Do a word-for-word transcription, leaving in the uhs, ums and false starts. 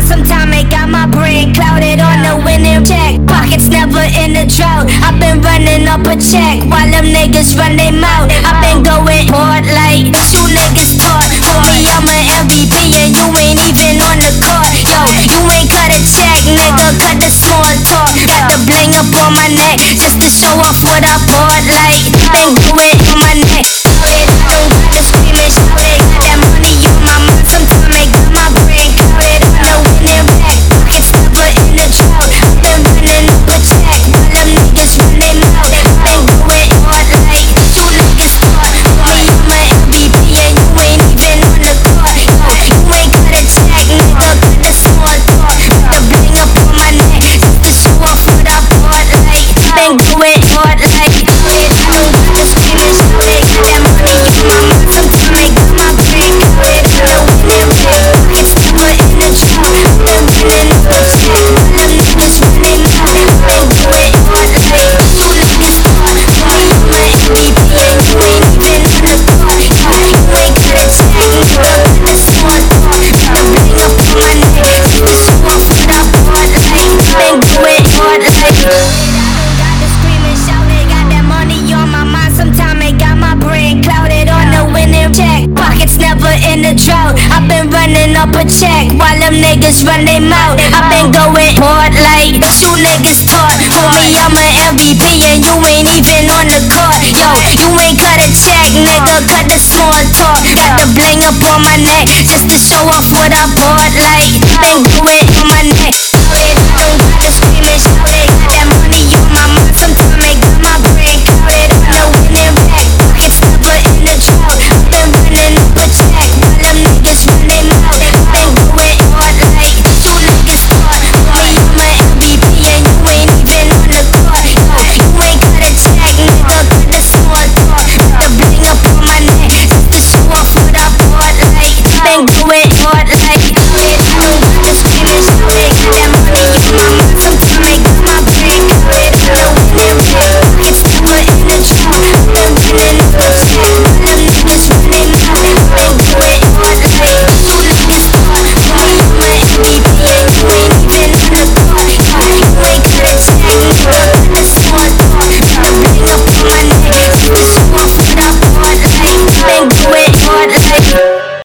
Sometimes it got my brain clouded on the winning check. Pockets never in a drought. I've been running up a check while them niggas run their mouth. I've been going hard like you niggas taught. Homie, I'm a M V P and you ain't even on the court. Yo, you ain't cut a check, nigga, cut the small talk. Got the bling up on my neck just to show off what I bought. Like, been doing on my neck. Don't got to scream and shout it. Got that money on my mind. Sometimes it got my brain clouded on the winning back. Pockets never in the drought. I've been running up a check while them niggas run their mouth. Been going hard like you niggas thought. Homie, I'm a M V P and you ain't even on the court. Yo, you ain't cut a check, nigga, cut the small talk. Got the bling up on my neck just to show off what I bought. Like, been going hard like it. Don't got to scream and shout it. Got that money on my mind. Sometimes it got my brain clouded on the winning back. Pockets never in the drought. I've been running up a check while them niggas run their mouth. Been going hard like you niggas thought. Homie, I'm a M V P and you ain't even on the court. Yo, you ain't cut a check, nigga, cut the small talk. Got the bling up on my neck just to show off what I bought. Like, been going hard like got to scream and shout it. Got that money on my mind. Sometimes it got my brain clouded on the winning check. Pockets never in the drought. I've been running up a check while them niggas run their mouth. I've been going hard like you niggas taught. Homie, I'm a M V P and you ain't even on the court. Yo, you ain't cut a check, nigga, cut the small talk. Got the bling up on my neck just to show off what I bought. Like, been going on my neck.